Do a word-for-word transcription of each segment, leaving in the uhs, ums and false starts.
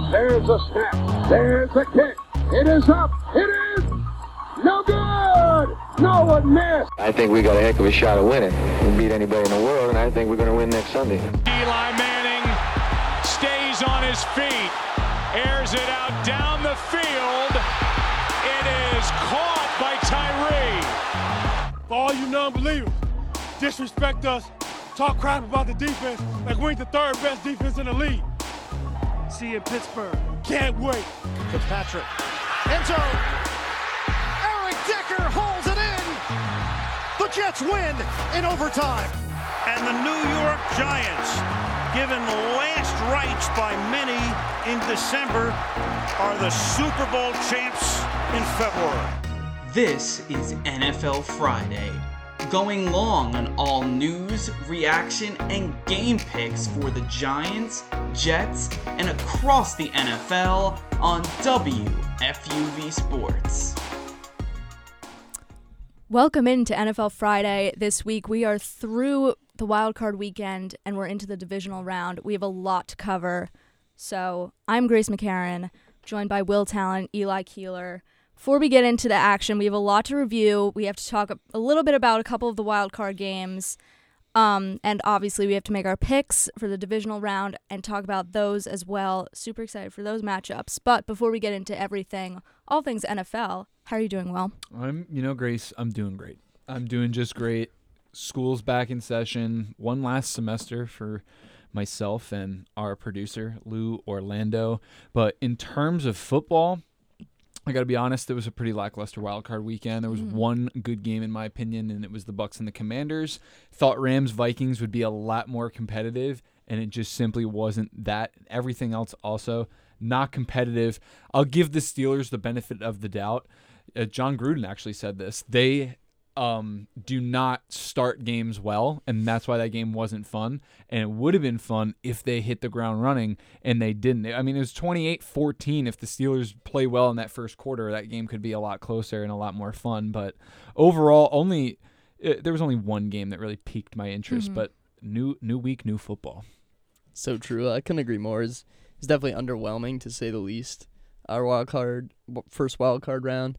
There's a snap. There's a kick. It is up. It is no good. No one missed. I think we got a heck of a shot of winning. We beat anybody in the world, and I think we're going to win next Sunday. Eli Manning stays on his feet, airs it out down the field. It is caught by Tyree. For all you non-believers, disrespect us, talk crap about the defense like we ain't the third best defense in the league. See you in Pittsburgh. Can't wait. Fitzpatrick. End zone. Eric Decker holds it in. The Jets win in overtime. And the New York Giants, given last rites by many in December, are the Super Bowl champs in February. This is N F L Friday, going long on all news, reaction, and game picks for the Giants, Jets, and across the N F L on W F U V Sports. Welcome into N F L Friday. This week we are through the wildcard weekend and we're into the divisional round. We have a lot to cover. So I'm Grace McCarran, joined by Will Talent, Eli Keeler. Before we get into the action, we have a lot to review. We have to talk a little bit about a couple of the wildcard games. Um, and obviously we have to make our picks for the divisional round and talk about those as well. Super excited for those matchups. But before we get into everything, all things N F L, how are you doing, Will? I'm, you know, Grace, I'm doing great. I'm doing just great. School's back in session. One last semester for myself and our producer, Lou Orlando. But in terms of football, I got to be honest, it was a pretty lackluster wildcard weekend. There was mm. one good game, in my opinion, and it was the Bucs and the Commanders. Thought Rams-Vikings would be a lot more competitive, and it just simply wasn't that. Everything else also not competitive. I'll give the Steelers the benefit of the doubt. Uh, John Gruden actually said this. They um, do not start games well, and that's why that game wasn't fun. And it would have been fun if they hit the ground running, and they didn't. I mean, it was twenty-eight fourteen. If the Steelers play well in that first quarter, that game could be a lot closer and a lot more fun. But overall, only uh, there was only one game that really piqued my interest. Mm-hmm. But new new week, new football. So true. I couldn't agree more. It's, it's definitely underwhelming, to say the least. Our wild card, first wild card round.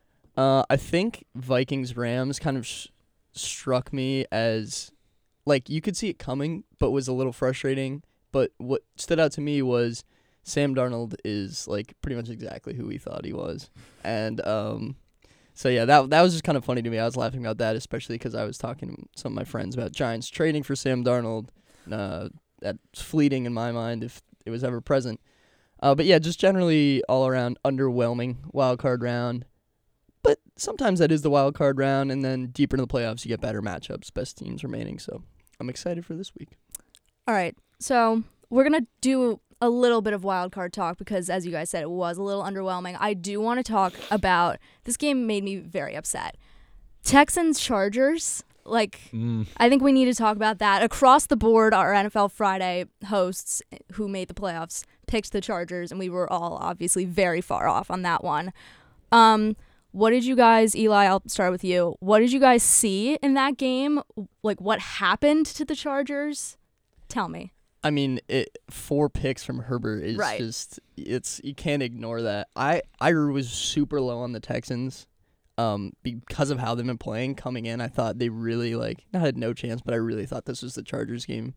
Uh, I think Vikings-Rams kind of sh- struck me as, like, you could see it coming, but was a little frustrating. But what stood out to me was Sam Darnold is, like, pretty much exactly who we thought he was. And um, so, yeah, that that was just kind of funny to me. I was laughing about that, especially because I was talking to some of my friends about Giants trading for Sam Darnold. Uh, that's fleeting in my mind if it was ever present. Uh, but, yeah, just generally all-around underwhelming wild card round. But sometimes that is the wild card round, and then deeper into the playoffs, you get better matchups, best teams remaining. So I'm excited for this week. All right, so we're going to do a little bit of wild card talk because, as you guys said, it was a little underwhelming. I do want to talk about – this game made me very upset. Texans-Chargers, like, mm. I think we need to talk about that. Across the board, our N F L Friday hosts who made the playoffs picked the Chargers, and we were all obviously very far off on that one. Um – What did you guys, Eli, I'll start with you. What did you guys see in that game? Like, what happened to the Chargers? Tell me. I mean, it, four picks from Herbert is right. just, it's, you can't ignore that. I, I was super low on the Texans um, because of how they've been playing coming in. I thought they really, like, not had no chance, but I really thought this was the Chargers game.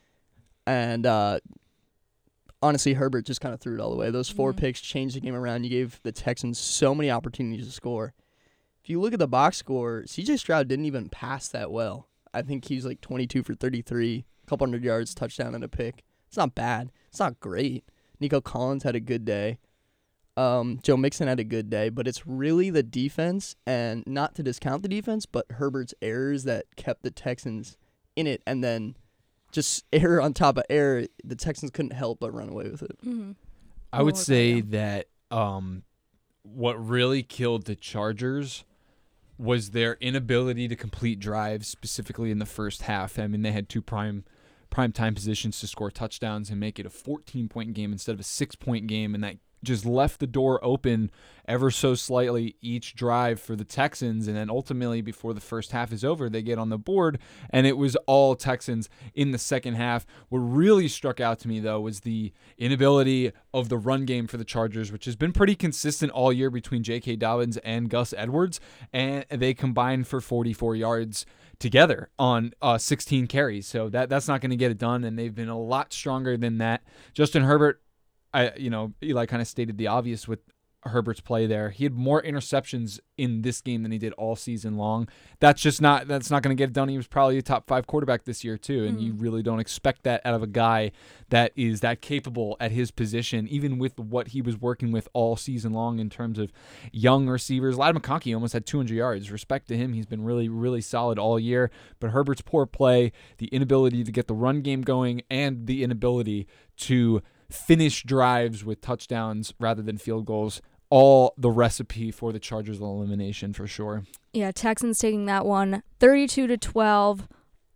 And, uh, honestly, Herbert just kind of threw it all away. Those four mm-hmm. picks changed the game around. You gave the Texans so many opportunities to score. If you look at the box score, C J Stroud didn't even pass that well. I think he's like twenty-two for thirty-three, a couple hundred yards, touchdown, and a pick. It's not bad. It's not great. Nico Collins had a good day. Um, Joe Mixon had a good day, but it's really the defense, and not to discount the defense, but Herbert's errors that kept the Texans in it, and then just error on top of error, the Texans couldn't help but run away with it. Mm-hmm. I would say that um, what really killed the Chargers was their inability to complete drives, specifically in the first half. I mean, they had two prime prime time positions to score touchdowns and make it a fourteen-point game instead of a six-point game, and that just left the door open ever so slightly each drive for the Texans, and then ultimately before the first half is over, they get on the board, and it was all Texans in the second half. What really struck out to me, though, was the inability of the run game for the Chargers, which has been pretty consistent all year between J K. Dobbins and Gus Edwards, and they combined for forty-four yards together on uh, sixteen carries. So that that's not going to get it done, and they've been a lot stronger than that. Justin Herbert, I you know, Eli kind of stated the obvious with Herbert's play there. He had more interceptions in this game than he did all season long. That's just not that's not going to get it done. He was probably a top five quarterback this year too, and mm. you really don't expect that out of a guy that is that capable at his position, even with what he was working with all season long in terms of young receivers. Ladd McConkey almost had two hundred yards. Respect to him. He's been really, really solid all year. But Herbert's poor play, the inability to get the run game going, and the inability to finish drives with touchdowns rather than field goals, all the recipe for the Chargers elimination for sure. Yeah, Texans taking that one thirty-two to twelve.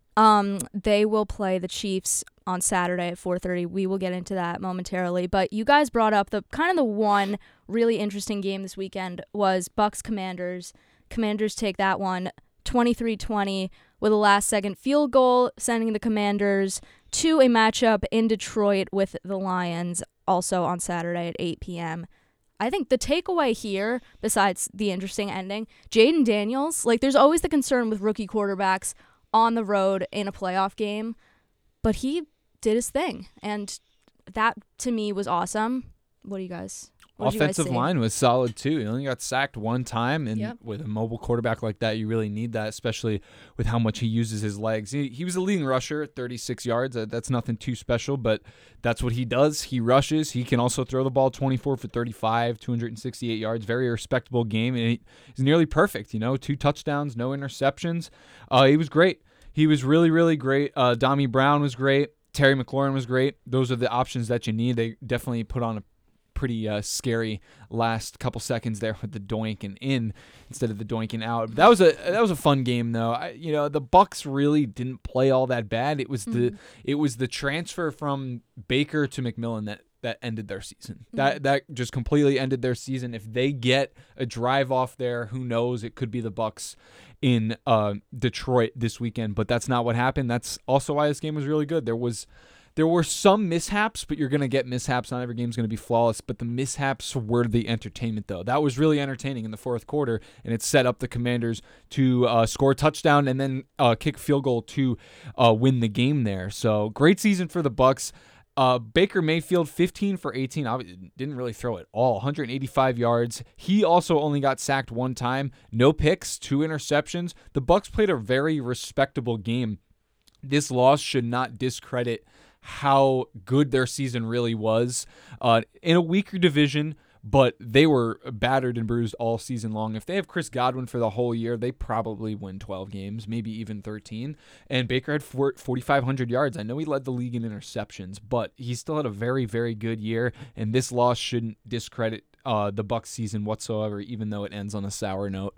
Um, they will play the Chiefs on Saturday at four thirty. We will get into that momentarily. But you guys brought up the kind of the one really interesting game this weekend was Bucs Commanders. Commanders take that one twenty-three twenty with a last-second field goal, sending the Commanders to a matchup in Detroit with the Lions, also on Saturday at eight p.m. I think the takeaway here, besides the interesting ending, Jaden Daniels, like there's always the concern with rookie quarterbacks on the road in a playoff game, but he did his thing, and that to me was awesome. What do you guys? What Offensive you guys line was solid too. He only got sacked one time, and yep. with a mobile quarterback like that, you really need that, especially with how much he uses his legs. He, he was a leading rusher at thirty-six yards. That's nothing too special, but that's what he does. He rushes. He can also throw the ball twenty-four for thirty-five, two hundred sixty-eight yards. Very respectable game, and he, he's nearly perfect. You know, two touchdowns, no interceptions. Uh, he was great. He was really, really great. Uh, Dami Brown was great. Terry McLaurin was great. Those are the options that you need. They definitely put on a pretty uh, scary last couple seconds there with the doink and in instead of the doinking out. But that was a that was a fun game though. I, you know, the Bucs really didn't play all that bad. It was mm-hmm. the it was the transfer from Baker to McMillan that that ended their season. Mm-hmm. That that just completely ended their season. If they get a drive off there, who knows? It could be the Bucs in uh, Detroit this weekend. But that's not what happened. That's also why this game was really good. There was. There were some mishaps, but you're going to get mishaps. Not every game's going to be flawless, but the mishaps were the entertainment, though. That was really entertaining in the fourth quarter, and it set up the Commanders to uh, score a touchdown and then uh, kick a field goal to uh, win the game there. So great season for the Bucs. Uh, Baker Mayfield, fifteen for eighteen, didn't really throw it all, one hundred eighty-five yards. He also only got sacked one time, no picks, two interceptions. The Bucs played a very respectable game. This loss should not discredit how good their season really was uh, in a weaker division, but they were battered and bruised all season long. If they have Chris Godwin for the whole year, they probably win twelve games, maybe even thirteen. And Baker had forty-five hundred yards. I know he led the league in interceptions, but he still had a very, very good year, and this loss shouldn't discredit uh, the Bucs season whatsoever, even though it ends on a sour note.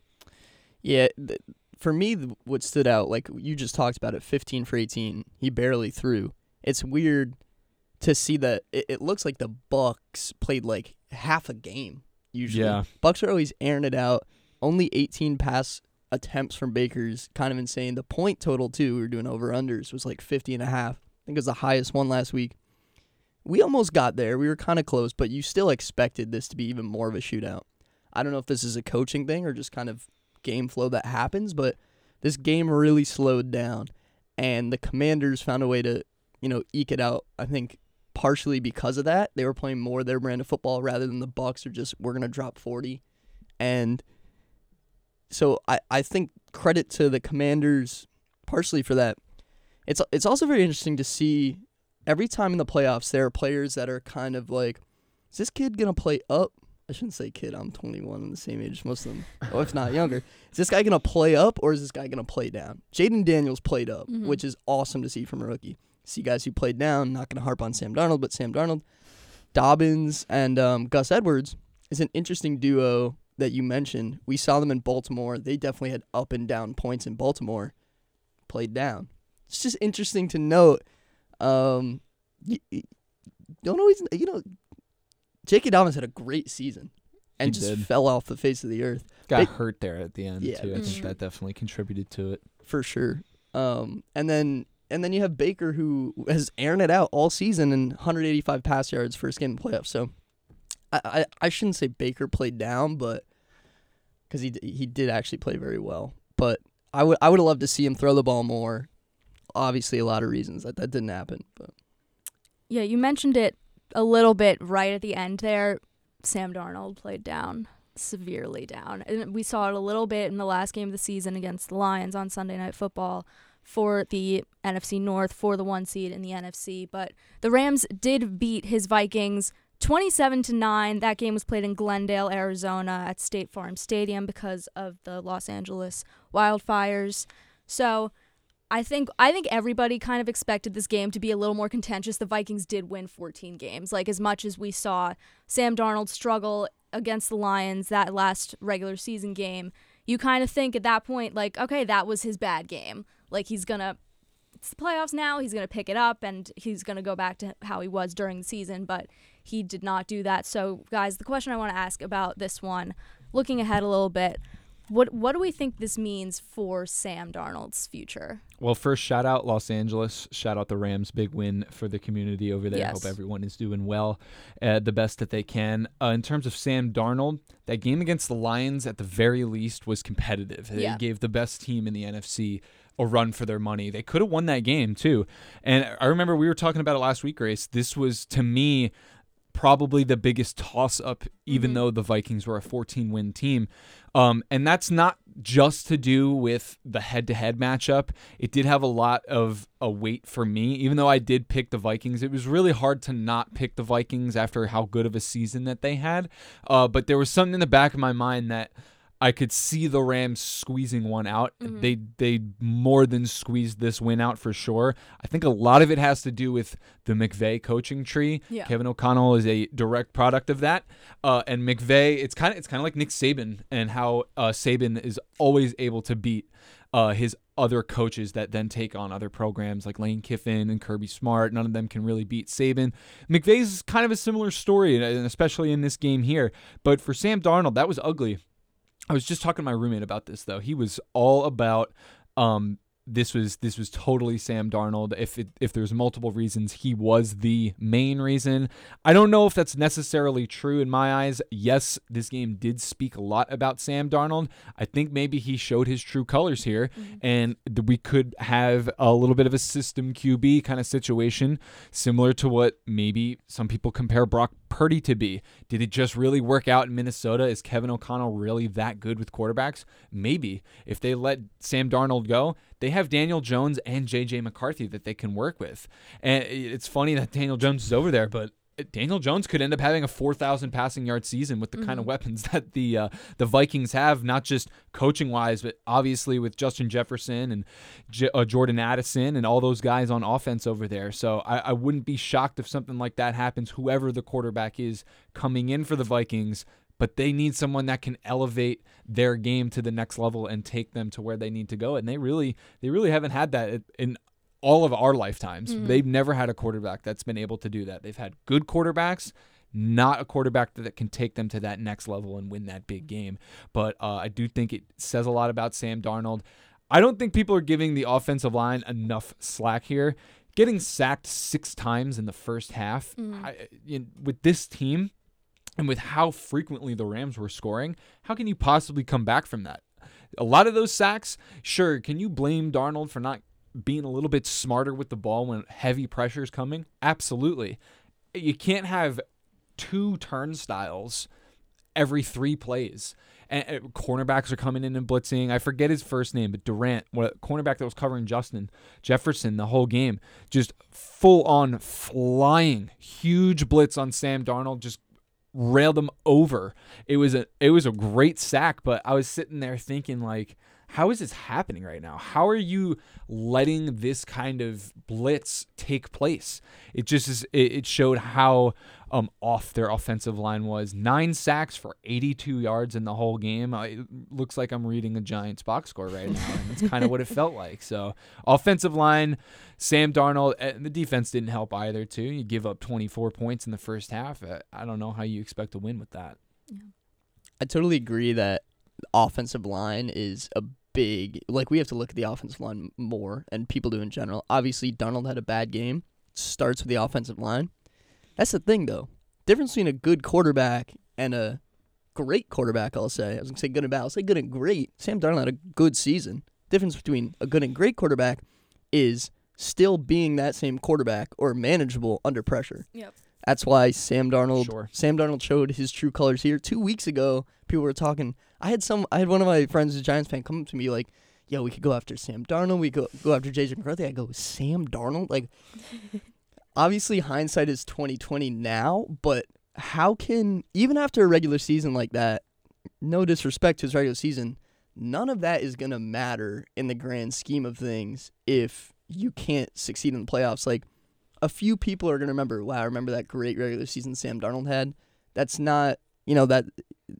Yeah, th- for me, what stood out, like you just talked about it, fifteen for eighteen, he barely threw. It's weird to see that it, it looks like the Bucs played like half a game usually. Yeah. Bucs are always airing it out. Only eighteen pass attempts from Baker's kind of insane. The point total, too, we were doing over-unders, was like fifty and a half. I think it was the highest one last week. We almost got there. We were kind of close, but you still expected this to be even more of a shootout. I don't know if this is a coaching thing or just kind of game flow that happens, but this game really slowed down, and the Commanders found a way to you know, eke it out. I think partially because of that, they were playing more their brand of football rather than the Bucs are just, we're going to drop forty. And so I, I think credit to the Commanders partially for that. It's it's also very interesting to see every time in the playoffs, there are players that are kind of like, is this kid going to play up? I shouldn't say kid. I'm twenty-one. I'm the same age as most of them, or if not younger. Is this guy going to play up or is this guy going to play down? Jaden Daniels played up, mm-hmm. which is awesome to see from a rookie. See guys who played down, not going to harp on Sam Darnold, but Sam Darnold, Dobbins, and um, Gus Edwards is an interesting duo that you mentioned. We saw them in Baltimore. They definitely had up and down points in Baltimore, played down. It's just interesting to note. Um, you, you don't always, you know, J K. Dobbins had a great season and He just did. fell off the face of the earth. Got Ba- hurt there at the end Yeah, too. I that's think true. that definitely contributed to it. For sure. Um, and then and then you have Baker, who has aired it out all season and one hundred eighty-five pass yards first game in the playoffs. So I, I, I shouldn't say Baker played down, but because he d- he did actually play very well. But I would I would have loved to see him throw the ball more. Obviously, a lot of reasons that that didn't happen. But Yeah, you mentioned it a little bit right at the end there. Sam Darnold played down, severely down. And we saw it a little bit in the last game of the season against the Lions on Sunday Night Football for the N F C North, for the one seed in the N F C. But the Rams did beat his Vikings twenty-seven to nine. That game was played in Glendale, Arizona at State Farm Stadium because of the Los Angeles wildfires. So I think I think everybody kind of expected this game to be a little more contentious. The Vikings did win fourteen games. Like, as much as we saw Sam Darnold struggle against the Lions that last regular season game, you kind of think at that point, like, okay, that was his bad game. Like, he's going to, it's the playoffs now, he's going to pick it up, and he's going to go back to how he was during the season, but he did not do that. So, guys, the question I want to ask about this one, looking ahead a little bit, What what do we think this means for Sam Darnold's future? Well, first, shout out Los Angeles. Shout out the Rams. Big win for the community over there. Yes. Hope everyone is doing well, uh, the best that they can. Uh, in terms of Sam Darnold, that game against the Lions, at the very least, was competitive. They Yeah. gave the best team in the N F C a run for their money. They could have won that game, too. And I remember we were talking about it last week, Grace. This was, to me, probably the biggest toss-up, even Mhm. though the Vikings were a fourteen-win team. Um, and that's not just to do with the head-to-head matchup. It did have a lot of a weight for me. Even though I did pick the Vikings, it was really hard to not pick the Vikings after how good of a season that they had. Uh, but there was something in the back of my mind that I could see the Rams squeezing one out. Mhm. They they more than squeezed this win out for sure. I think a lot of it has to do with the McVay coaching tree. Yeah. Kevin O'Connell is a direct product of that. Uh, and McVay, it's kind of it's kind of like Nick Saban and how uh, Saban is always able to beat uh, his other coaches that then take on other programs like Lane Kiffin and Kirby Smart. None of them can really beat Saban. McVay's kind of a similar story, and especially in this game here. But for Sam Darnold, that was ugly. I was just talking to my roommate about this, though. He was all about um, this was this was totally Sam Darnold. If it, if there's multiple reasons, he was the main reason. I don't know if that's necessarily true in my eyes. Yes, this game did speak a lot about Sam Darnold. I think maybe he showed his true colors here, Mm-hmm. and th- we could have a little bit of a system Q B kind of situation, similar to what maybe some people compare Brock Purdy to be. Did it just really work out in Minnesota? Is Kevin O'Connell really that good with quarterbacks? Maybe. If they let Sam Darnold go, they have Daniel Jones and J J McCarthy that they can work with. And it's funny that Daniel Jones is over there, but Daniel Jones could end up having a four thousand passing yard season with the Mm-hmm. kind of weapons that the uh, the Vikings have, not just coaching wise, but obviously with Justin Jefferson and J- uh, Jordan Addison and all those guys on offense over there. So I, I wouldn't be shocked if something like that happens, whoever the quarterback is coming in for the Vikings. But they need someone that can elevate their game to the next level and take them to where they need to go. And they really, they really haven't had that in all of our lifetimes. Mhm. They've never had a quarterback that's been able to do that. They've had good quarterbacks, not a quarterback that can take them to that next level and win that big game. But uh, I do think it says a lot about Sam Darnold. I don't think people are giving the offensive line enough slack here. Getting sacked six times in the first half Mhm. I, in, with this team and with how frequently the Rams were scoring, how can you possibly come back from that? A lot of those sacks, sure, can you blame Darnold for not being a little bit smarter with the ball when heavy pressure is coming? Absolutely. You can't have two turnstiles every three plays. And, and cornerbacks are coming in and blitzing. I forget his first name, but Durant, what cornerback that was covering Justin Jefferson the whole game, just full on flying, huge blitz on Sam Darnold, just railed him over. It was a it was a great sack, but I was sitting there thinking, like, how is this happening right now? How are you letting this kind of blitz take place? It just is, it, it showed how um, off their offensive line was. Nine sacks for eighty-two yards in the whole game. Uh, it looks like I'm reading a Giants box score right now, and that's kind of what it felt like. So offensive line, Sam Darnold, and the defense didn't help either too. You give up twenty-four points in the first half. I don't know how you expect to win with that. Yeah. I totally agree that offensive line is a big, like, we have to look at the offensive line more, and people do in general. Obviously, Darnold had a bad game. It starts with the offensive line. That's the thing, though. Difference between a good quarterback and a great quarterback, I'll say. I was going to say good and bad. I'll say good and great. Sam Darnold had a good season. Difference between a good and great quarterback is still being that same quarterback or manageable under pressure. Yep. That's why Sam Darnold Sure. Sam Darnold showed his true colors here. Two weeks ago, people were talking. I had some. I had one of my friends, who's a Giants fan, come up to me like, "Yo, we could go after Sam Darnold. We could go, go after J J McCarthy." I go, "Sam Darnold?" Like, obviously, hindsight is twenty twenty now, but how can, even after a regular season like that, no disrespect to his regular season, none of that is gonna matter in the grand scheme of things if you can't succeed in the playoffs. Like, a few people are going to remember, wow, I remember that great regular season Sam Darnold had. That's not, you know, that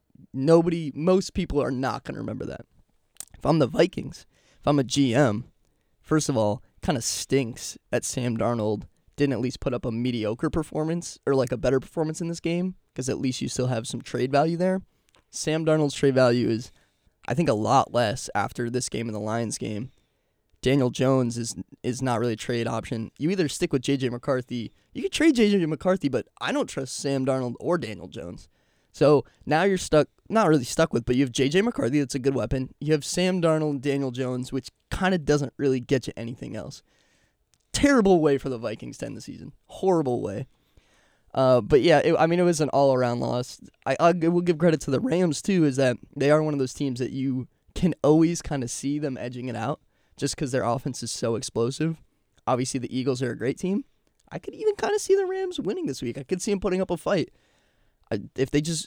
nobody, most people are not going to remember that. If I'm the Vikings, if I'm a G M, first of all, kind of stinks that Sam Darnold didn't at least put up a mediocre performance or like a better performance in this game, because at least you still have some trade value there. Sam Darnold's trade value is, I think, a lot less after this game and the Lions game. Daniel Jones is is not really a trade option. You either stick with J J McCarthy. You could trade J J McCarthy, but I don't trust Sam Darnold or Daniel Jones. So now you're stuck, not really stuck with, but you have J J McCarthy, that's a good weapon. You have Sam Darnold and Daniel Jones, which kind of doesn't really get you anything else. Terrible way for the Vikings to end the season. Horrible way. Uh, but yeah, it, I mean, it was an all-around loss. I, I will give credit to the Rams, too, is that they are one of those teams that you can always kind of see them edging it out, just because their offense is so explosive. Obviously, the Eagles are a great team. I could even kind of see the Rams winning this week. I could see them putting up a fight. I, if they just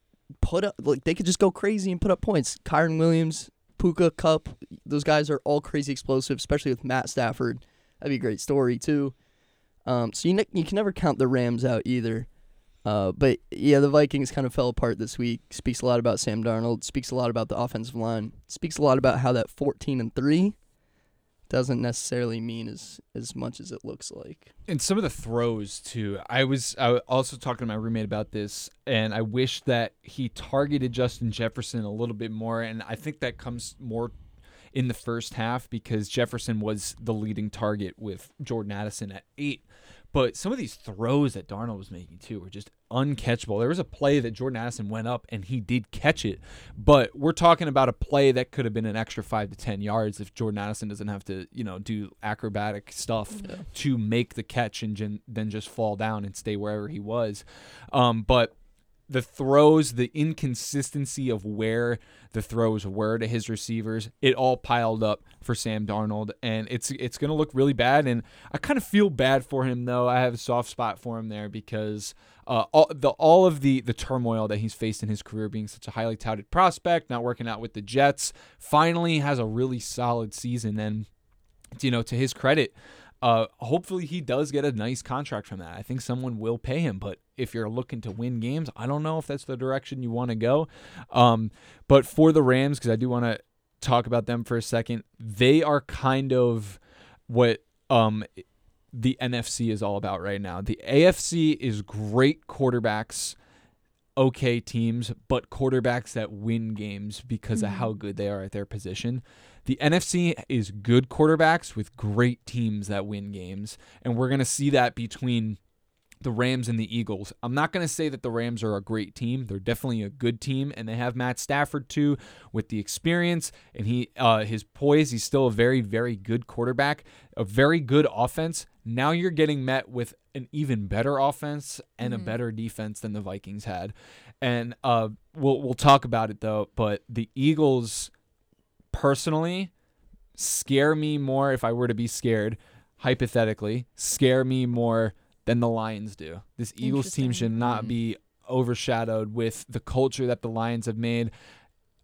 put up, like, they could just go crazy and put up points. Kyron Williams, Puka, Kupp, those guys are all crazy explosive, especially with Matt Stafford. That'd be a great story, too. Um, so you, ne- you can never count the Rams out either. Uh, but, yeah, the Vikings kind of fell apart this week. Speaks a lot about Sam Darnold. Speaks a lot about the offensive line. Speaks a lot about how that fourteen and three doesn't necessarily mean as as much as it looks like. And some of the throws too. I was I was also talking to my roommate about this, and I wish that he targeted Justin Jefferson a little bit more. And I think that comes more in the first half because Jefferson was the leading target with Jordan Addison at eight. But some of these throws that Darnold was making, too, were just uncatchable. There was a play that Jordan Addison went up, and he did catch it. But we're talking about a play that could have been an extra five to ten yards if Jordan Addison doesn't have to, you know, do acrobatic stuff yeah. to make the catch and gen- then just fall down and stay wherever he was. Um, but the throws, the inconsistency of where the throws were to his receivers, it all piled up for Sam Darnold, and it's it's going to look really bad. And I kind of feel bad for him, though. I have a soft spot for him there because uh, all the all of the the turmoil that he's faced in his career, being such a highly touted prospect, not working out with the Jets, finally has a really solid season. And you know, to his credit, Uh, hopefully he does get a nice contract from that. I think someone will pay him, but if you're looking to win games, I don't know if that's the direction you want to go. Um, but for the Rams, because I do want to talk about them for a second, they are kind of what um, the N F C is all about right now. The A F C is great quarterbacks, okay teams, but quarterbacks that win games because mm-hmm. of how good they are at their position. The N F C is good quarterbacks with great teams that win games, and we're going to see that between the Rams and the Eagles. I'm not going to say that the Rams are a great team. They're definitely a good team, and they have Matt Stafford, too, with the experience and he uh, his poise. He's still a very, very good quarterback, a very good offense. Now you're getting met with an even better offense and mm-hmm. a better defense than the Vikings had. And uh, we'll we'll talk about it, though, but the Eagles personally scare me more, if I were to be scared, hypothetically, scare me more than the Lions do. This Eagles team should not be overshadowed with the culture that the Lions have made.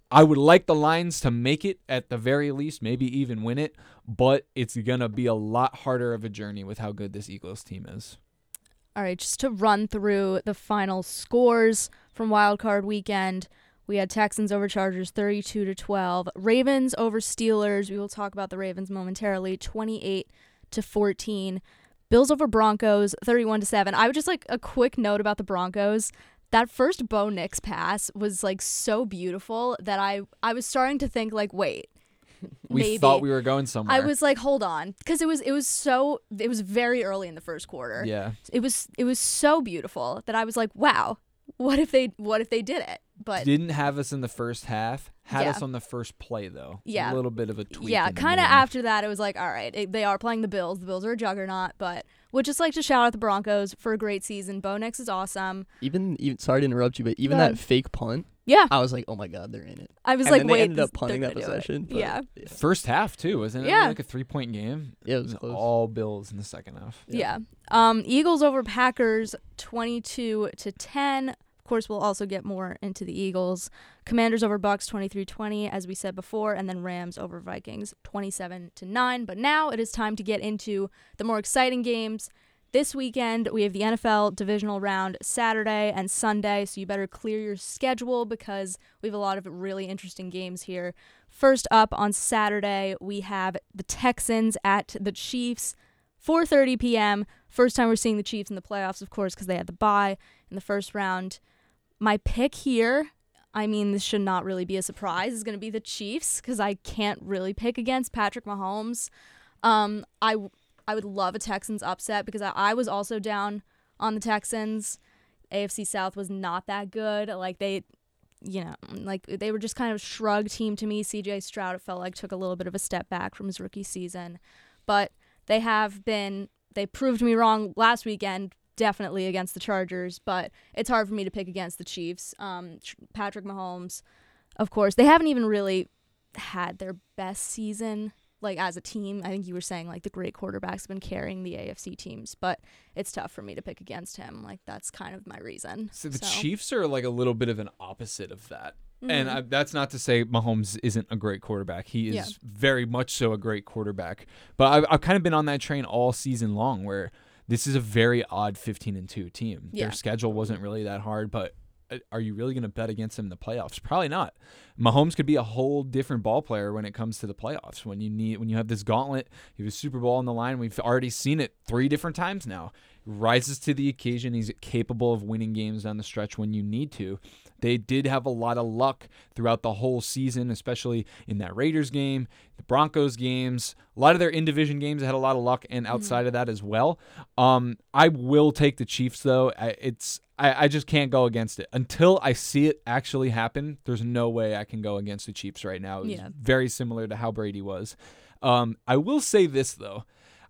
I would like the Lions to make it at the very least, maybe even win it, but it's going to be a lot harder of a journey with how good this Eagles team is. All right, just to run through the final scores from Wild Card Weekend, we had Texans over Chargers thirty-two to twelve, Ravens over Steelers. We will talk about the Ravens momentarily, twenty-eight to fourteen, Bills over Broncos thirty-one to seven. I would just like a quick note about the Broncos. That first Bo Nix pass was like so beautiful that I I was starting to think like, wait, we maybe. thought we were going somewhere. I was like, hold on, because it was it was so it was very early in the first quarter. Yeah, it was it was so beautiful that I was like, wow, what if they what if they did it? But didn't have us in the first half. Had yeah. us on the first play though. Yeah, a little bit of a tweak. Yeah, kind of after that, it was like, all right, it, they are playing the Bills. The Bills are a juggernaut, but would just like to shout out the Broncos for a great season. Bo Nix is awesome. Even, even sorry to interrupt you, but even Go that ahead. fake punt. Yeah, I was like, oh my god, they're in it. I was and like, then wait, they ended up this- punting they're that gonna do it. possession. but- Yeah. First half too, wasn't it? Yeah. Like a three point game. Yeah, it was close. All Bills in the second half. Yeah. Um, Eagles over Packers, twenty-two to ten. Of course, we'll also get more into the Eagles. Commanders over Bucks, twenty-three twenty, as we said before, and then Rams over Vikings, twenty-seven to nine. But now it is time to get into the more exciting games. This weekend, we have the N F L divisional round Saturday and Sunday, so you better clear your schedule because we have a lot of really interesting games here. First up on Saturday, we have the Texans at the Chiefs, four thirty p.m. First time we're seeing the Chiefs in the playoffs, of course, because they had the bye in the first round. My pick here, I mean, this should not really be a surprise, is going to be the Chiefs because I can't really pick against Patrick Mahomes. Um, I I would love a Texans upset because I, I was also down on the Texans. A F C South was not that good. Like they, you know, like they were just kind of a shrug team to me. C J Stroud, it felt like, took a little bit of a step back from his rookie season, but they have been. They proved me wrong last weekend. Definitely against the Chargers, but it's hard for me to pick against the Chiefs. Um, Patrick Mahomes, of course, they haven't even really had their best season, like as a team. I think you were saying like the great quarterbacks have been carrying the A F C teams, but it's tough for me to pick against him. Like that's kind of my reason. So the so. Chiefs are like a little bit of an opposite of that. Mm-hmm. And I, that's not to say Mahomes isn't a great quarterback. He is Yeah. very much so a great quarterback. But I've, I've kind of been on that train all season long where this is a very odd fifteen and two team. Yeah. Their schedule wasn't really that hard, but are you really going to bet against them in the playoffs? Probably not. Mahomes could be a whole different ball player when it comes to the playoffs. When you need, when you have this gauntlet, you have a Super Bowl on the line. We've already seen it three different times now. He rises to the occasion. He's capable of winning games down the stretch when you need to. They did have a lot of luck throughout the whole season, especially in that Raiders game, the Broncos games. A lot of their in-division games had a lot of luck, and outside mm-hmm. of that as well. Um, I will take the Chiefs, though. I, it's I, I just can't go against it. Until I see it actually happen, there's no way I can go against the Chiefs right now. It's yeah. very similar to how Brady was. Um, I will say this, though.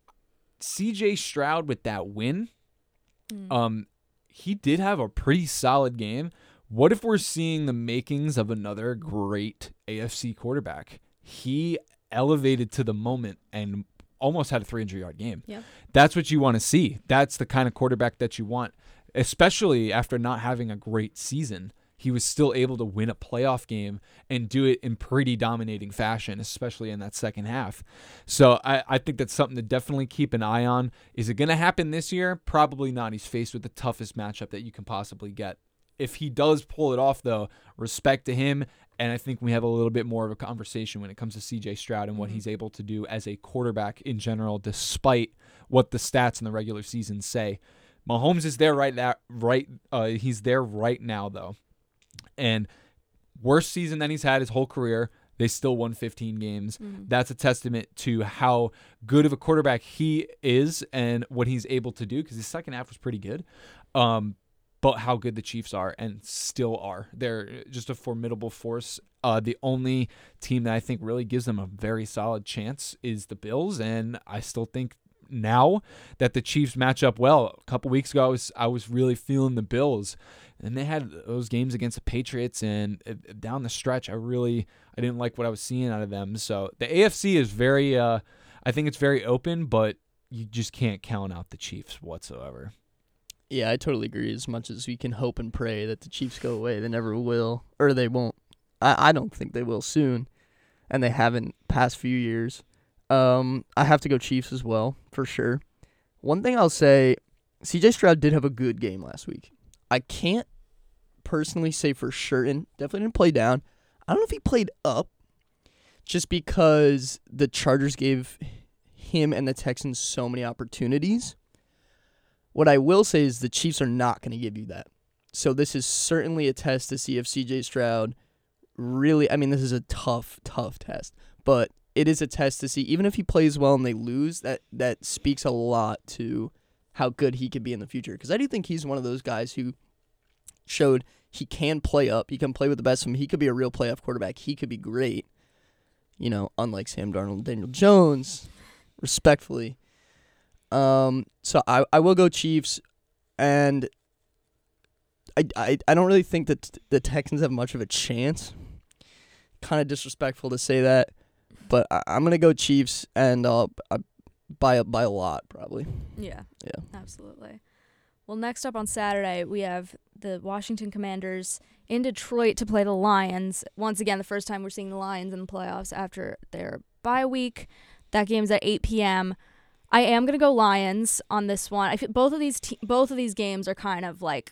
C J Stroud with that win, mm. um, he did have a pretty solid game. What if we're seeing the makings of another great A F C quarterback? He elevated to the moment and almost had a three hundred yard game. Yep. That's what you want to see. That's the kind of quarterback that you want, especially after not having a great season. He was still able to win a playoff game and do it in pretty dominating fashion, especially in that second half. So I, I think that's something to definitely keep an eye on. Is it going to happen this year? Probably not. He's faced with the toughest matchup that you can possibly get. If he does pull it off, though, respect to him, and I think we have a little bit more of a conversation when it comes to C J Stroud and what mm-hmm. he's able to do as a quarterback in general, despite what the stats in the regular season say. Mahomes is there right now. Right, uh, he's there right now, though. And worst season that he's had his whole career, they still won fifteen games. Mm-hmm. That's a testament to how good of a quarterback he is and what he's able to do, because his second half was pretty good. Um, but how good the Chiefs are and still are. They're just a formidable force. Uh, the only team that I think really gives them a very solid chance is the Bills, and I still think now that the Chiefs match up well. A couple weeks ago, I was I was really feeling the Bills, and they had those games against the Patriots, and down the stretch, I really I didn't like what I was seeing out of them. So the A F C is very, uh, I think it's very open, but you just can't count out the Chiefs whatsoever. Yeah, I totally agree. As much as we can hope and pray that the Chiefs go away, they never will, or they won't. I, I don't think they will soon, and they haven't past few years. Um, I have to go Chiefs as well, for sure. One thing I'll say, C J Stroud did have a good game last week. I can't personally say for certain. Definitely didn't play down. I don't know if he played up, just because the Chargers gave him and the Texans so many opportunities. What I will say is the Chiefs are not going to give you that. So this is certainly a test to see if C J Stroud really, I mean, this is a tough, tough test, but it is a test to see, even if he plays well and they lose, that, that speaks a lot to how good he could be in the future. Because I do think he's one of those guys who showed he can play up, he can play with the best of them, he could be a real playoff quarterback, he could be great, you know, unlike Sam Darnold and Daniel Jones, respectfully. Um, so I, I will go Chiefs, and I, I, I don't really think that the Texans have much of a chance. Kind of disrespectful to say that, but I, I'm going to go Chiefs, and I'll, I, by, a, by a lot, probably. Yeah. Yeah. Absolutely. Well, next up on Saturday, we have the Washington Commanders in Detroit to play the Lions. Once again, the first time we're seeing the Lions in the playoffs after their bye week. That game's at eight p.m. I am going to go Lions on this one. I feel both of these te- both of these games are kind of like,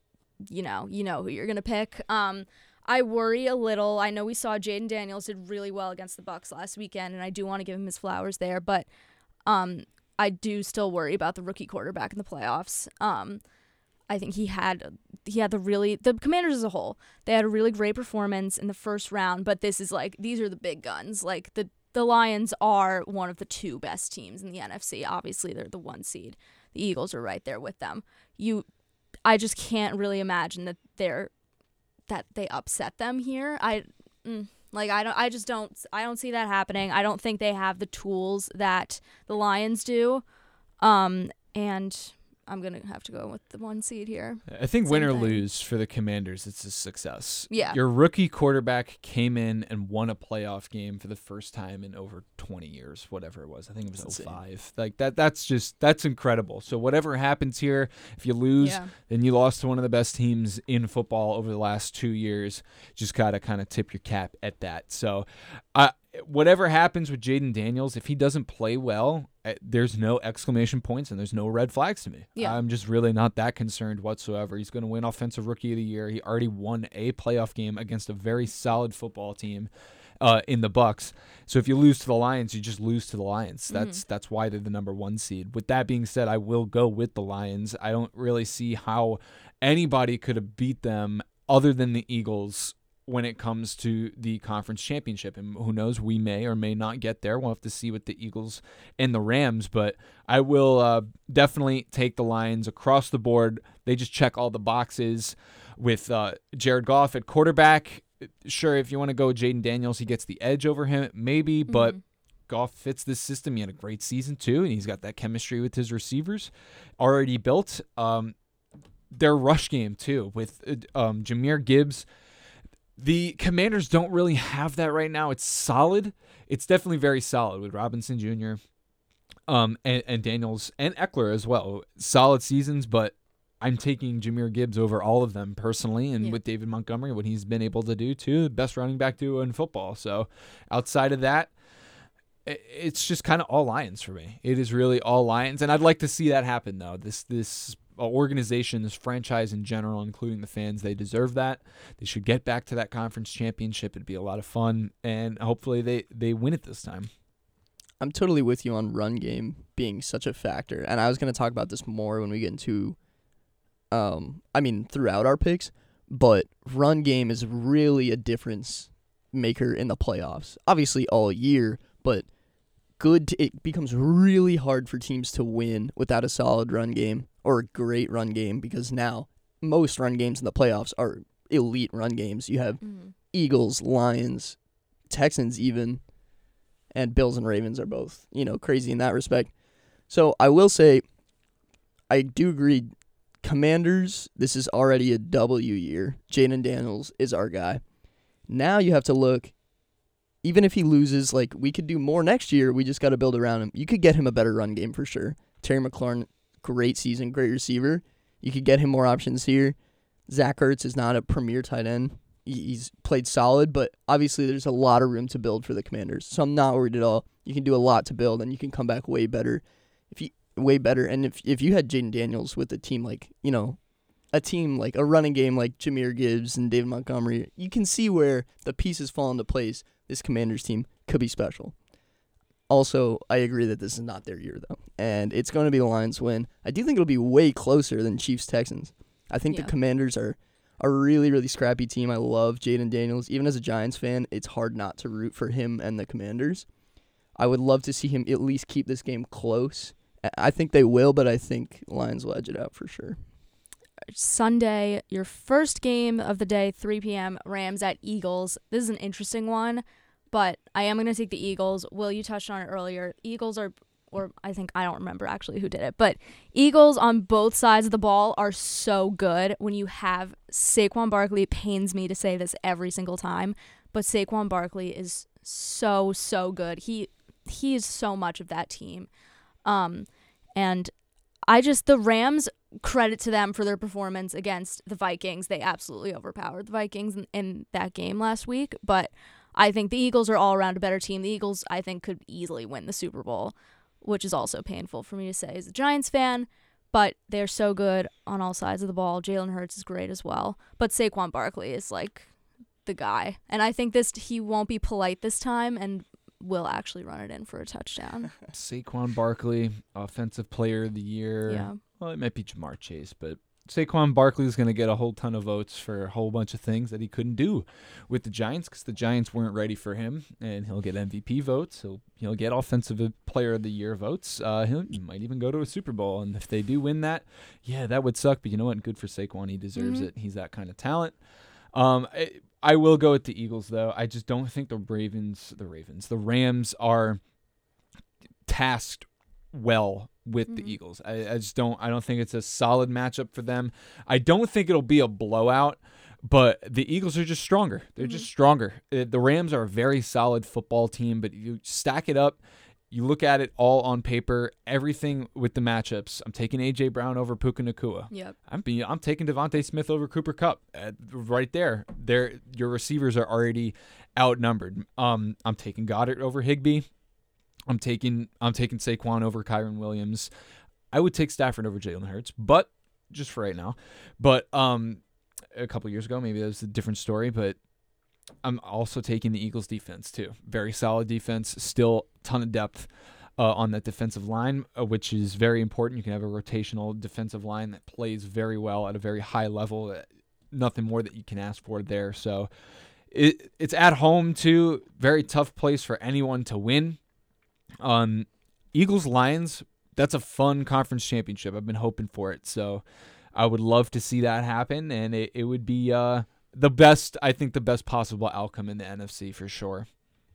you know, you know who you're going to pick. Um, I worry a little. I know we saw Jaden Daniels did really well against the Bucs last weekend, and I do want to give him his flowers there, but um, I do still worry about the rookie quarterback in the playoffs. Um, I think he had he had the really the Commanders as a whole. They had a really great performance in the first round, but this is like these are the big guns. Like the the Lions are one of the two best teams in the N F C. Obviously, they're the one seed. The Eagles are right there with them. You, I just can't really imagine that they're that they upset them here. I mm, like I don't I just don't I don't see that happening. I don't think they have the tools that the Lions do. Um and I'm going to have to go with the one seed here. I think Same win or thing. lose for the Commanders, it's a success. Yeah. Your rookie quarterback came in and won a playoff game for the first time in over twenty years, whatever it was. I think it was That's oh five. insane. Like that that's just that's incredible. So whatever happens here, if you lose, Yeah. then you lost to one of the best teams in football over the last two years. Just got to kind of tip your cap at that. So, uh whatever happens with Jaden Daniels, if he doesn't play well, uh, there's no exclamation points and there's no red flags to me. Yeah. I'm just really not that concerned whatsoever. He's going to win Offensive Rookie of the Year. He already won a playoff game against a very solid football team uh, in the Bucs. So if you lose to the Lions, you just lose to the Lions. That's mm-hmm. that's why they're the number one seed. With that being said, I will go with the Lions. I don't really see how anybody could have beat them other than the Eagles when it comes to the conference championship. And who knows, we may or may not get there. We'll have to see with the Eagles and the Rams, but I will uh, definitely take the Lions across the board. They just check all the boxes with uh, Jared Goff at quarterback. Sure, if you want to go Jaden Daniels, he gets the edge over him, maybe, Mm-hmm. but Goff fits this system. He had a great season too, and he's got that chemistry with his receivers already built. Um, their rush game too with um, Jahmyr Gibbs. The Commanders don't really have that right now. It's solid. It's definitely very solid with Robinson Junior um, and, and Daniels and Eckler as well. Solid seasons, but I'm taking Jahmyr Gibbs over all of them personally. And Yeah. with David Montgomery, what he's been able to do too, the best running back duo in football. So outside of that, i- it's just kind of all Lions for me. It is really all Lions. And I'd like to see that happen though. This, this, organization, this franchise in general, including the fans, they deserve that. They should get back to that conference championship. It'd be a lot of fun, and hopefully they, they win it this time. I'm totally with you on run game being such a factor, and I was going to talk about this more when we get into, um, I mean, throughout our picks, but run game is really a difference maker in the playoffs. Obviously all year, but good. T- it becomes really hard for teams to win without a solid run game or a great run game, because now most run games in the playoffs are elite run games. You have Mm-hmm. Eagles, Lions, Texans even, and Bills and Ravens are both, you know, crazy in that respect. So I will say, I do agree, Commanders, this is already a W year. Jaden Daniels is our guy. Now you have to look, even if he loses, like, we could do more next year. We just got to build around him. You could get him a better run game for sure. Terry McLaurin, great season, great receiver. You could get him more options here. Zach Ertz is not a premier tight end, he- he's played solid, but obviously there's a lot of room to build for the Commanders. So I'm not worried at all. You can do a lot to build, and you can come back way better. If you way better, and if if you had Jaden Daniels with a team like you know, a team like a running game like Jahmyr Gibbs and David Montgomery, you can see where the pieces fall into place. This Commanders team could be special. Also, I agree that this is not their year, though, and it's going to be the Lions' win. I do think it'll be way closer than Chiefs-Texans. I think Yeah. the Commanders are a really, really scrappy team. I love Jaden Daniels. Even as a Giants fan, it's hard not to root for him and the Commanders. I would love to see him at least keep this game close. I- I think they will, but I think Lions will edge it out for sure. Sunday, your first game of the day, three p.m., Rams at Eagles. This is an interesting one, but I am going to take the Eagles. Will, you touched on it earlier. Eagles are, or I think, I don't remember actually who did it, but Eagles on both sides of the ball are so good. When you have Saquon Barkley, it pains me to say this every single time, but Saquon Barkley is so, so good. He he is so much of that team. Um, and I just, the Rams, credit to them for their performance against the Vikings. They absolutely overpowered the Vikings in, in that game last week, but I think the Eagles are all around a better team. The Eagles, I think, could easily win the Super Bowl, which is also painful for me to say as a Giants fan, but they're so good on all sides of the ball. Jalen Hurts is great as well, but Saquon Barkley is like the guy, and I think this he won't be polite this time and will actually run it in for a touchdown. Saquon Barkley, Offensive Player of the Year. Yeah. Well, it might be Jamar Chase, but Saquon Barkley is going to get a whole ton of votes for a whole bunch of things that he couldn't do with the Giants because the Giants weren't ready for him, and he'll get M V P votes. He'll he'll get Offensive Player of the Year votes. Uh, he'll, he might even go to a Super Bowl, and if they do win that, yeah, that would suck. But you know what? Good for Saquon. He deserves Mhm. it. He's that kind of talent. Um, I, I will go with the Eagles, though. I just don't think the Ravens, the Ravens, the Rams are tasked well with Mhm. the Eagles. I, I just don't. I don't think it's a solid matchup for them. I don't think it'll be a blowout, but the Eagles are just stronger. They're just stronger. Uh, The Rams are a very solid football team, but you stack it up. You look at it all on paper, everything with the matchups. I'm taking A J Brown over Puka Nacua. Yep. I'm being, I'm taking Devontae Smith over Cooper Kupp. Uh, right there, there your receivers are already outnumbered. Um, I'm taking Goddard over Higbee. I'm taking I'm taking Saquon over Kyron Williams. I would take Stafford over Jalen Hurts, but just for right now. But um, a couple years ago, maybe that was a different story. But I'm also taking the Eagles defense too. Very solid defense, still ton of depth uh, on that defensive line, uh, which is very important. You can have a rotational defensive line that plays very well at a very high level. Uh, nothing more that you can ask for there. So it it's at home too. Very tough place for anyone to win. Um, Eagles Lions. That's a fun conference championship. I've been hoping for it, so I would love to see that happen, and it, it would be uh, the best, I think, the best possible outcome in the N F C for sure.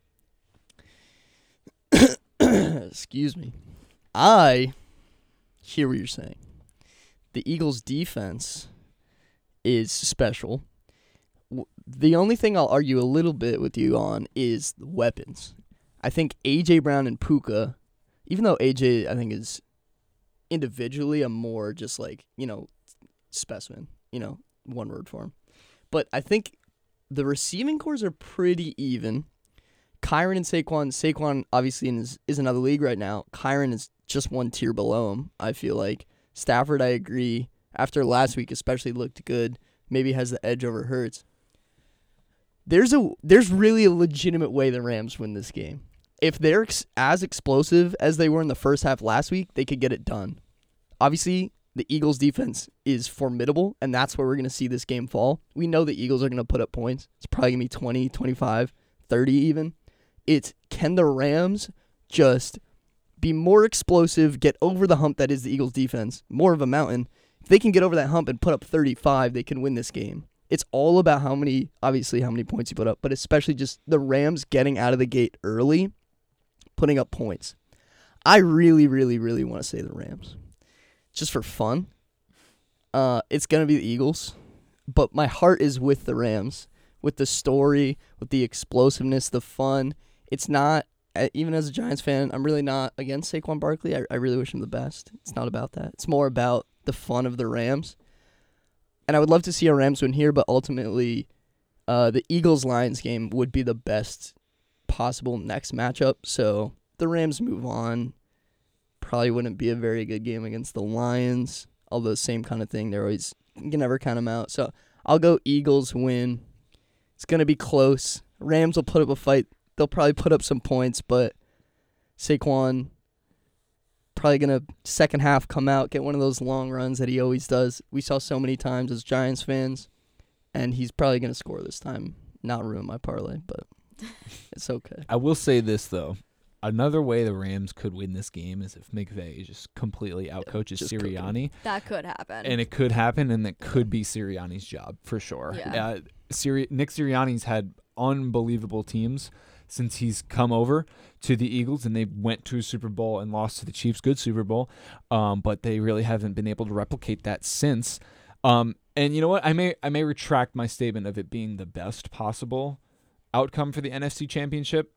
Excuse me. I hear what you're saying. The Eagles' defense is special. W- The only thing I'll argue a little bit with you on is the weapons. I think A J Brown and Puka, even though A J, I think, is individually a more just like, you know, specimen, you know, one word for him. But I think the receiving cores are pretty even. Kyron and Saquon, Saquon obviously is, is another league right now. Kyron is just one tier below him, I feel like. Stafford, I agree. After last week especially looked good. Maybe has the edge over Hurts. There's a there's really a legitimate way the Rams win this game. If they're ex- as explosive as they were in the first half last week, they could get it done. Obviously, the Eagles' defense is formidable, and that's where we're going to see this game fall. We know the Eagles are going to put up points. It's probably going to be twenty, twenty-five, thirty even. It's can the Rams just be more explosive, get over the hump that is the Eagles' defense, more of a mountain. If they can get over that hump and put up thirty-five, they can win this game. It's all about how many, obviously, how many points you put up, but especially just the Rams getting out of the gate early, putting up points. I really, really, really want to say the Rams. Just for fun. Uh, it's going to be the Eagles, but my heart is with the Rams, with the story, with the explosiveness, the fun. It's not, even as a Giants fan, I'm really not against Saquon Barkley. I, I really wish him the best. It's not about that. It's more about the fun of the Rams. And I would love to see a Rams win here, but ultimately, Uh, the Eagles-Lions game would be the best possible next matchup. So the Rams move on. Probably wouldn't be a very good game against the Lions. Although same kind of thing. They're always, you can never count them out. So I'll go Eagles win. It's going to be close. Rams will put up a fight. They'll probably put up some points, but Saquon probably going to second half come out, get one of those long runs that he always does. We saw so many times as Giants fans, and he's probably going to score this time. Not ruin my parlay, but it's okay. I will say this, though. Another way the Rams could win this game is if McVay just completely outcoaches just Sirianni. That could happen. And it could happen, and it could be Sirianni's job for sure. Yeah. Uh, Siri- Nick Sirianni's had unbelievable teams since he's come over to the Eagles, and they went to a Super Bowl and lost to the Chiefs. Good Super Bowl, um, but they really haven't been able to replicate that since. Um, and you know what? I may I may retract my statement of it being the best possible outcome for the N F C Championship.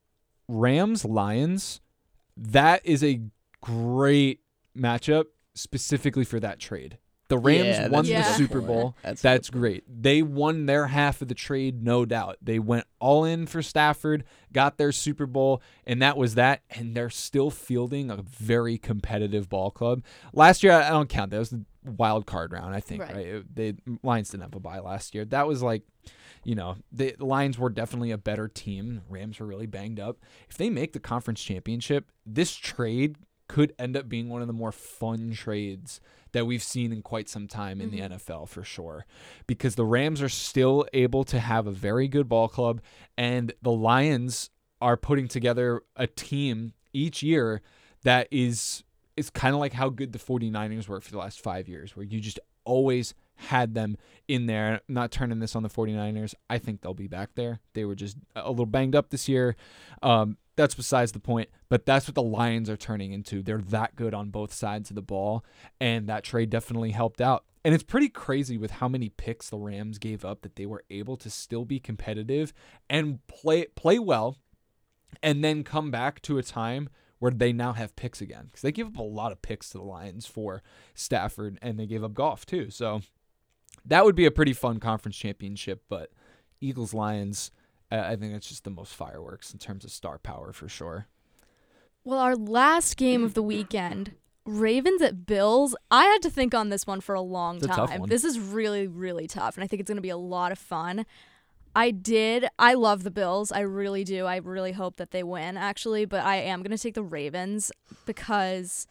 Rams, Lions, that is a great matchup specifically for that trade. The Rams Yeah, won that's the a good Super point. Bowl. That's That's, a good great. They won their half of the trade, no doubt. They went all in for Stafford, got their Super Bowl, and that was that. And they're still fielding a very competitive ball club. Last year, I don't count. That was the wild card round, I think. Right. Right? It- They Lions didn't have a bye last year. That was like, you know, the Lions were definitely a better team. Rams were really banged up. If they make the conference championship, this trade could end up being one of the more fun trades that we've seen in quite some time in Mm-hmm. the N F L for sure, because the Rams are still able to have a very good ball club, and the Lions are putting together a team each year that is is kind of like how good the 49ers were for the last five years, where you just always had them in there. I'm not turning this on the 49ers. I think they'll be back there. They were just a little banged up this year. Um, that's besides the point, but that's what the Lions are turning into. They're that good on both sides of the ball, and that trade definitely helped out. And it's pretty crazy with how many picks the Rams gave up that they were able to still be competitive and play play well, and then come back to a time where they now have picks again. Because they gave up a lot of picks to the Lions for Stafford, and they gave up Goff too. So that would be a pretty fun conference championship, but Eagles-Lions, I think that's just the most fireworks in terms of star power for sure. Well, our last game of the weekend, Ravens at Bills. I had to think on this one for a long It's a time. tough one. This is really, really tough, and I think it's going to be a lot of fun. I did. I love the Bills. I really do. I really hope that they win, actually, but I am going to take the Ravens because,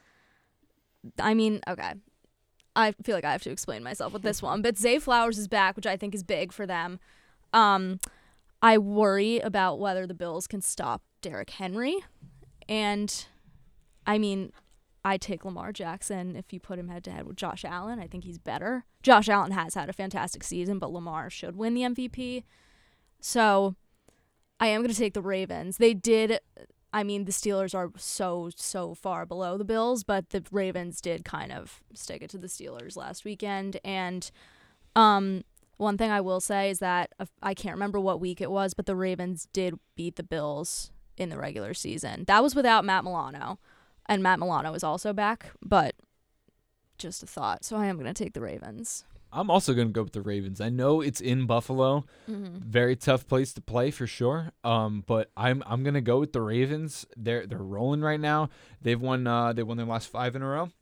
I mean, okay. I feel like I have to explain myself with this one, but Zay Flowers is back, which I think is big for them. Um, I worry about whether the Bills can stop Derrick Henry, and I mean, I take Lamar Jackson if you put him head to head with Josh Allen. I think he's better. Josh Allen has had a fantastic season, but Lamar should win the M V P. So I am going to take the Ravens. They did, I mean, the Steelers are so, so far below the Bills, but the Ravens did kind of stick it to the Steelers last weekend. And um, one thing I will say is that uh, I can't remember what week it was, but the Ravens did beat the Bills in the regular season. That was without Matt Milano. And Matt Milano is also back, but just a thought. So I am going to take the Ravens. I'm also going to go with the Ravens. I know it's in Buffalo. Mm-hmm. Very tough place to play for sure. Um, but I'm I'm going to go with the Ravens. They're they're rolling right now. They've won uh they won their last five in a row.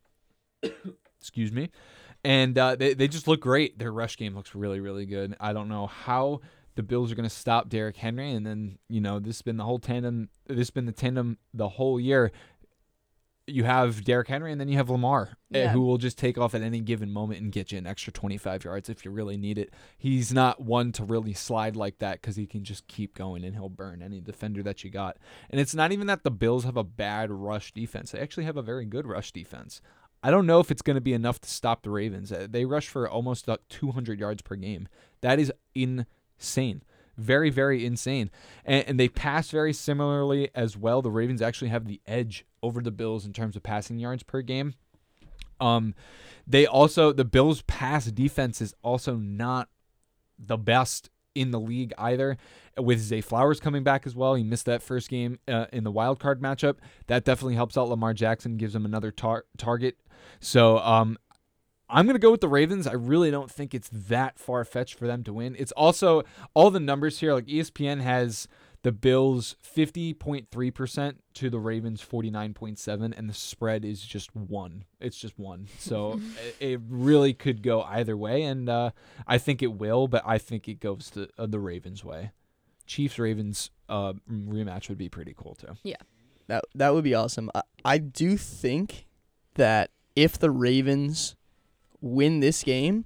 Excuse me. And uh, they they just look great. Their rush game looks really really good. I don't know how the Bills are going to stop Derrick Henry, and then, you know, this has been the whole tandem. This has been the tandem the whole year. You have Derrick Henry, and then you have Lamar, uh, Yeah. who will just take off at any given moment and get you an extra twenty-five yards if you really need it. He's not one to really slide like that because he can just keep going, and he'll burn any defender that you got. And it's not even that the Bills have a bad rush defense. They actually have a very good rush defense. I don't know if it's going to be enough to stop the Ravens. Uh, They rush for almost uh, two hundred yards per game. That is insane. Very, very insane. And, and they pass very similarly as well. The Ravens actually have the edge over the Bills in terms of passing yards per game. Um, they also, the Bills' pass defense is also not the best in the league either. With Zay Flowers coming back as well, he missed that first game uh, in the wild card matchup. That definitely helps out Lamar Jackson, gives him another tar- target. So um, I'm going to go with the Ravens. I really don't think it's that far-fetched for them to win. It's also all the numbers here. Like E S P N has the Bills fifty point three percent to the Ravens forty-nine point seven, and the spread is just one. It's just one. So it, it really could go either way, and uh, I think it will, but I think it goes to uh, the Ravens' way. Chiefs-Ravens uh, rematch would be pretty cool, too. Yeah. That, that would be awesome. I, I do think that if the Ravens win this game,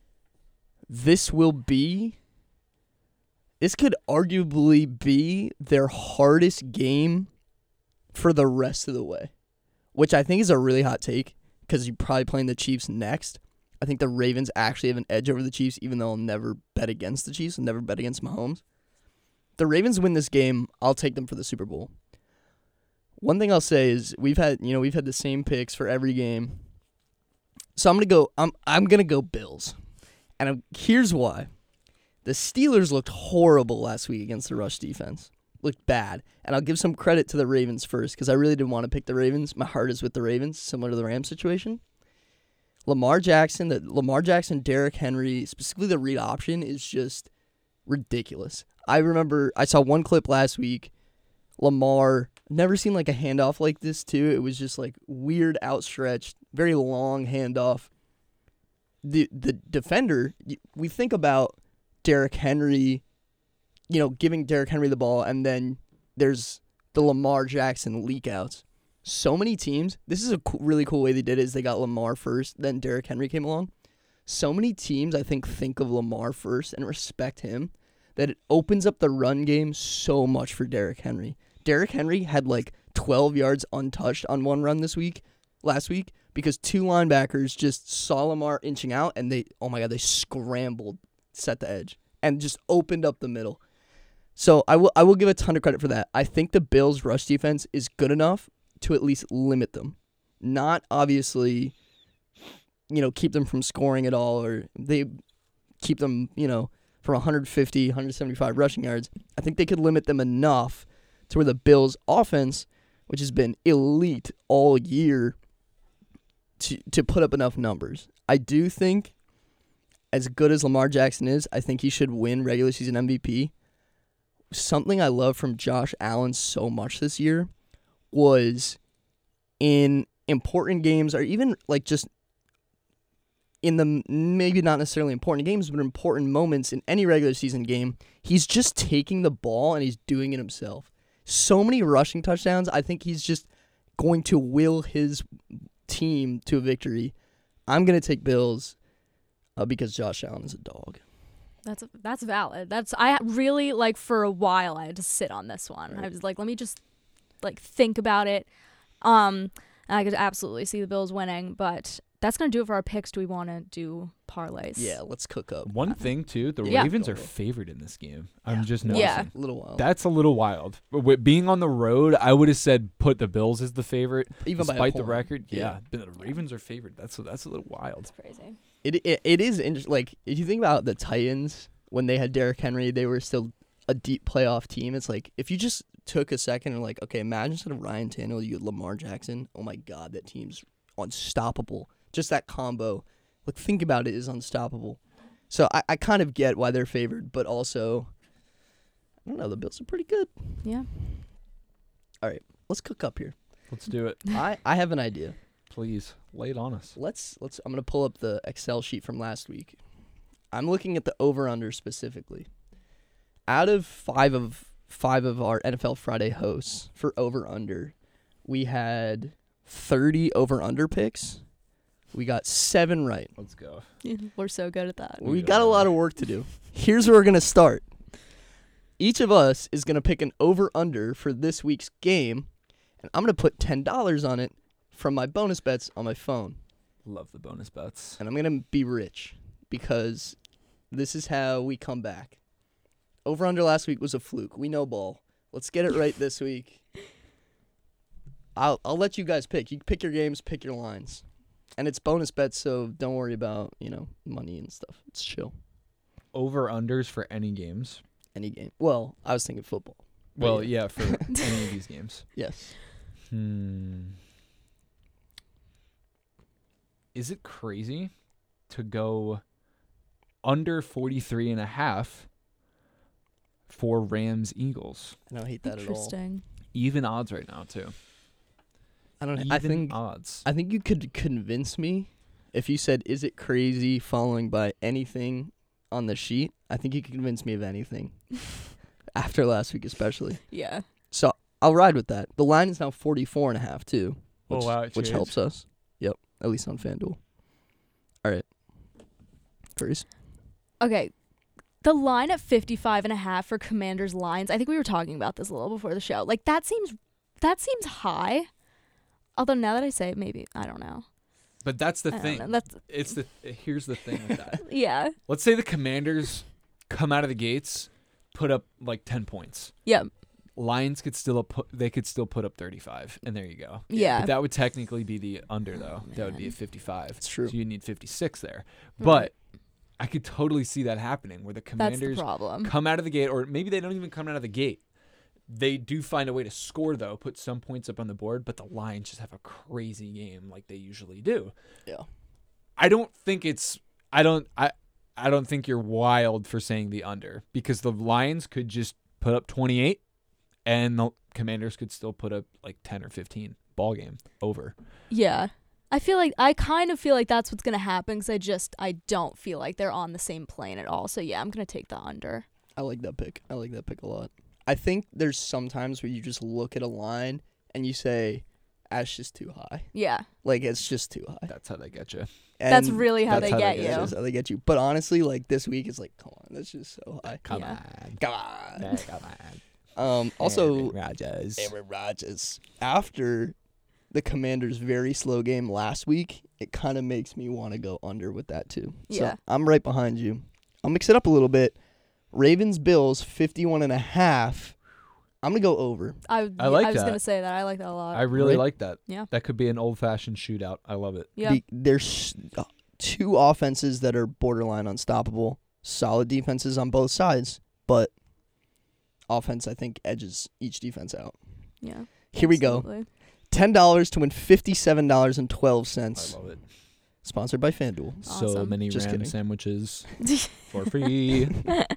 this will be, this could arguably be their hardest game for the rest of the way, which I think is a really hot take because you're probably playing the Chiefs next. I think the Ravens actually have an edge over the Chiefs, even though I'll never bet against the Chiefs and never bet against Mahomes. The Ravens win this game, I'll take them for the Super Bowl. One thing I'll say is we've had, you know, we've had the same picks for every game. So I'm gonna go. I'm I'm gonna go Bills, and I'm, here's why: the Steelers looked horrible last week against the rush defense. Looked bad, and I'll give some credit to the Ravens first because I really didn't want to pick the Ravens. My heart is with the Ravens, similar to the Rams situation. Lamar Jackson, the Lamar Jackson, Derrick Henry, specifically the read option is just ridiculous. I remember I saw one clip last week. Lamar, never seen like a handoff like this too. It was just like weird, outstretched, very long handoff. The the defender, we think about Derrick Henry, you know, giving Derrick Henry the ball, and then there's the Lamar Jackson leak outs. So many teams, this is a co- really cool way they did it, is they got Lamar first, then Derrick Henry came along. So many teams, I think, think of Lamar first and respect him, that it opens up the run game so much for Derrick Henry. Derrick Henry had like twelve yards untouched on one run this week, last week, because two linebackers just saw Lamar inching out, and they, oh my God, they scrambled, set the edge, and just opened up the middle. So I will I will give a ton of credit for that. I think the Bills' rush defense is good enough to at least limit them. Not obviously, you know, keep them from scoring at all, or they keep them, you know, from one fifty, one seventy-five rushing yards. I think they could limit them enough to where the Bills' offense, which has been elite all year, to to put up enough numbers. I do think, as good as Lamar Jackson is, I think he should win regular season M V P. Something I love from Josh Allen so much this year was in important games, or even like just in the maybe not necessarily important games, but important moments in any regular season game, he's just taking the ball and he's doing it himself. So many rushing touchdowns. I think he's just going to will his team to a victory. I'm going to take Bills uh, because Josh Allen is a dog. That's that's valid. That's I really like for a while I had to sit on this one. Right. I was like, let me just like think about it. Um, and I could absolutely see the Bills winning, but that's gonna do it for our picks. Do we want to do parlays? Yeah, let's cook up. One thing too, the yeah. Ravens are favored in this game. I'm yeah. just noticing. Yeah, a little wild. That's a little wild. But with being on the road, I would have said put the Bills as the favorite, even despite by a the point. record. Yeah, Yeah, but the Ravens are favored. That's that's a little wild. That's crazy. It it, it is interesting. Like if you think about the Titans when they had Derrick Henry, they were still a deep playoff team. It's like if you just took a second and like, okay, imagine instead of Ryan Tannehill, you had Lamar Jackson. Oh my God, that team's unstoppable. Just that combo. Like, think about it, is unstoppable. So I, I kind of get why they're favored, but also, I don't know, the Bills are pretty good. Yeah. All right, let's cook up here. Let's do it. I, I have an idea. Please, lay it on us. Let's let's. I'm gonna pull up the Excel sheet from last week. I'm looking at the over/under specifically. Out of five of five of our N F L Friday hosts for over/under, we had thirty over/under picks. We got seven right. Let's go. We're so good at that. We got a lot of work to do. Here's where we're going to start. Each of us is going to pick an over/under for this week's game, and I'm going to put ten dollars on it from my bonus bets on my phone. Love the bonus bets. And I'm going to be rich because this is how we come back. Over/under last week was a fluke. We know ball. Let's get it right this week. I'll I'll let you guys pick. You pick your games, pick your lines. And it's bonus bets, so don't worry about, you know, money and stuff. It's chill. Over-unders for any games? Any game. Well, I was thinking football. Well, yeah, yeah for any of these games. Yes. Hmm. Is it crazy to go under forty-three and a half for Rams Eagles. I don't hate that at all. Interesting. Even odds right now too. I don't. Even I think odds. I think you could convince me if you said, "Is it crazy?" following by anything on the sheet. I think you could convince me of anything. After last week, especially. Yeah. So I'll ride with that. The line is now forty-four and a half too. Which, Oh, wow, it which changed. helps us. Yep. At least on FanDuel. All right. First. Okay. The line at fifty-five and a half for Commanders lines. I think we were talking about this a little before the show. Like that seems that seems high. Although now that I say it, maybe I don't know. But that's the I don't thing. know. That's It's the here's the thing with that. yeah. Let's say the Commanders come out of the gates, put up like ten points. Yep. Lions could still put they could still put up thirty-five, and there you go. Yeah. But that would technically be the under though. Oh, that would be a man. fifty-five. It's true. So you need fifty-six there. Right. But I could totally see that happening where the That's Commanders the problem. come out of the gate, or maybe they don't even come out of the gate. They do find a way to score though, put some points up on the board, but the Lions just have a crazy game like they usually do. Yeah. I don't think it's I don't I I don't think you're wild for saying the under because the Lions could just put up twenty-eight and the Commanders could still put up like ten or fifteen. Ball game over. Yeah. I feel like I kind of feel like that's what's going to happen because I just I don't feel like they're on the same plane at all. So yeah, I'm going to take the under. I like that pick. I like that pick a lot. I think there's some times where you just look at a line and you say, that's just too high. Yeah. Like, it's just too high. That's how they get you. And That's really how that's they how get they you. get That's how they get you. But honestly, like, this week is like, come on, that's just so high. Come Yeah. on. Come on. Come on. Um, also, Aaron Rodgers. Aaron Rodgers. After the Commanders' very slow game last week, it kind of makes me want to go under with that too. Yeah. So I'm right behind you. I'll mix it up a little bit. Ravens Bills fifty-one and a half. I'm going to go over. I, I like I was that. going to say that. I like that a lot. I really Right? like that. Yeah. That could be an old-fashioned shootout. I love it. yeah. Be- there's uh, two offenses that are borderline unstoppable. Solid defenses on both sides, but offense, I think, edges each defense out. yeah. Here we go. Absolutely. ten dollars to win fifty-seven dollars and twelve I cents. love it. Sponsored by FanDuel. So Awesome. many Just Ram kidding. sandwiches for free.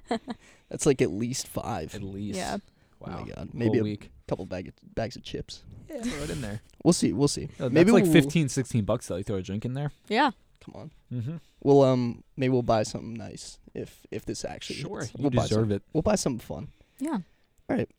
That's like at least five. At least. Yeah. Wow. Oh my God. Whole Maybe a week. couple bag of, bags of chips. Yeah, throw it in there. We'll see. We'll see. That's maybe like we'll, fifteen, sixteen bucks though. You throw a drink in there. Yeah. Come on. Mm-hmm. We'll um maybe we'll buy something nice if if this actually Sure. hits. You We'll buy deserve some- it. We'll buy something fun. Yeah. All right.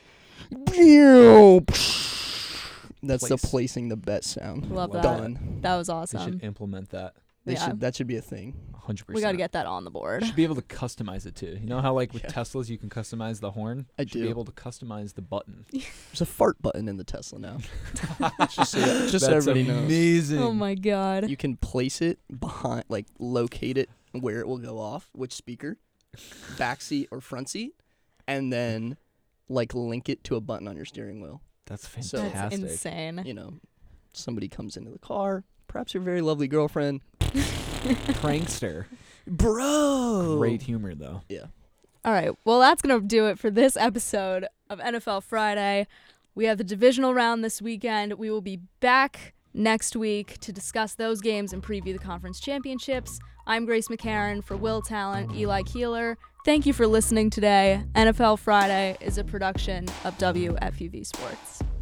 That's the Place. placing the bet sound. Love that. Done. That was They awesome. should implement that. They Yeah. should. That should be a thing. one hundred percent. We got to get that on the board. You should be able to customize it too. You know how like with Yeah. Teslas you can customize the horn? I You should do. be able to customize the button. There's a fart button in the Tesla now. just so, just so That's everybody knows. amazing. Oh my god. You can place it behind, like locate it where it will go off, which speaker, back seat or front seat, and then like link it to a button on your steering wheel. That's So- That's fantastic. insane. You know, somebody comes into the car, perhaps your very lovely girlfriend. Prankster. Bro. Great humor though. Yeah. All right. Well, that's going to do it for this episode of N F L Friday. We have the divisional round this weekend. We will be back next week to discuss those games and preview the conference championships. I'm Grace McCarran for Will Talent, Eli Keeler. Thank you for listening today. N F L Friday is a production of W F U V Sports.